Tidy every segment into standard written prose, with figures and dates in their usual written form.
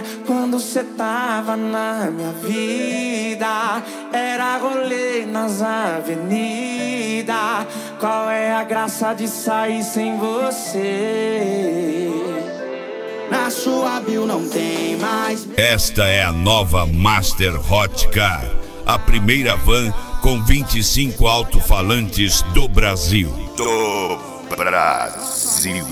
quando cê tava na minha vida. Era rolê nas avenidas. Qual é a graça de sair sem você? Na sua bio não tem mais. Esta é a nova Master Hot Car, a primeira van com 25 alto-falantes do Brasil. Do Brasil.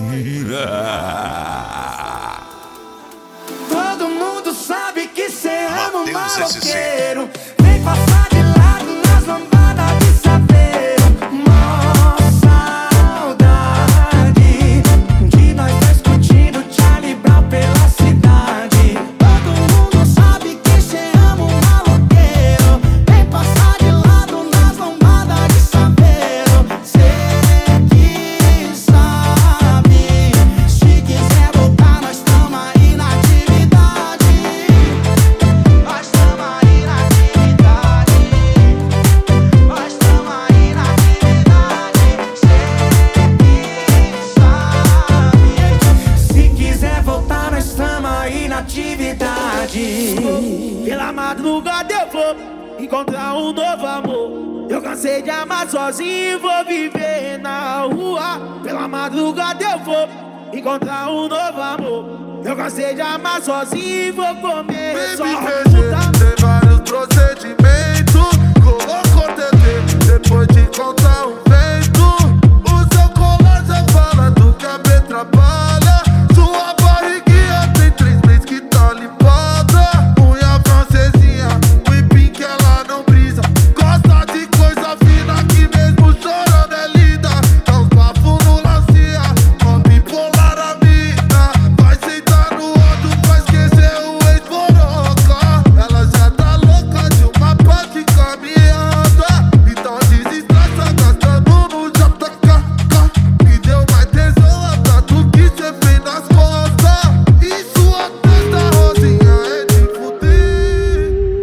Todo mundo sabe que cê ama o Mateus maloqueiro. Vem passar de lado nas lambadas de saveiro. Mó saudade de nós dois curtindo Charlie Brown pela cidade. Todo mundo sabe que cê ama o maloqueiro. Vem passar de lado nas lambadas de saveiro. Cê que sabe, se quiser voltar nós tamo aí na atividade. Nós tamo aí na atividade. Nós tamo aí na atividade. Cê que sabe, se quiser voltar nós tamo aí na atividade. Pela madrugada eu vou encontrar um novo amor. Eu cansei de amar sozinho e vou viver na rua. Pela madrugada eu vou encontrar um novo amor. Eu cansei de amar sozinho e vou comer só puta. Tem vários procedimentos. Colocou TT depois de encontrar um vento. O seu colar já fala do que a B trabalha. Sua barriguinha tem 3 meses que tá limpada. Unha francesinha, whipping que ela não brisa. Gosta de coisa fina que mesmo chorando é linda. Dá uns bafos no lancia, uma bipolar a mina. Vai sentar no outro pra esquecer o ex-boroca. Ela já tá louca de uma parte caminhada. Então desestressa gastando no JKK. Que deu mais tesão atrás do que cê fez nas costas. E sua testa rosinha é de fuder.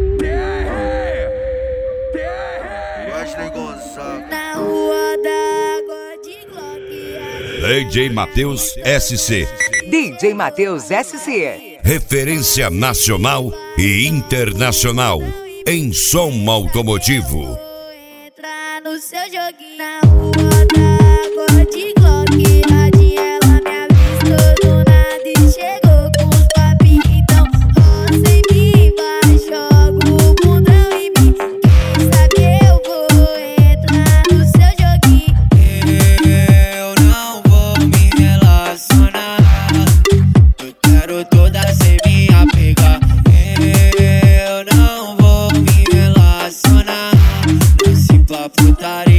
Wesley Gonçalves. Na rua da água de Glock. DJ Mateus SC, DJ Mateus SC. referência nacional e internacional em som automotivo. Entrar no seu joguinho. Na rua da água de Glock. Radinha ela me avistou do nada e chegou com os papinhos. Então roça em mim, vai, joga o bundão em mim. Quem sabe eu vou entrar no seu joguinho. Eu não vou me relacionar. Eu quero toda sem me apegar. Eu não vou me relacionar. Nasci pra putaria.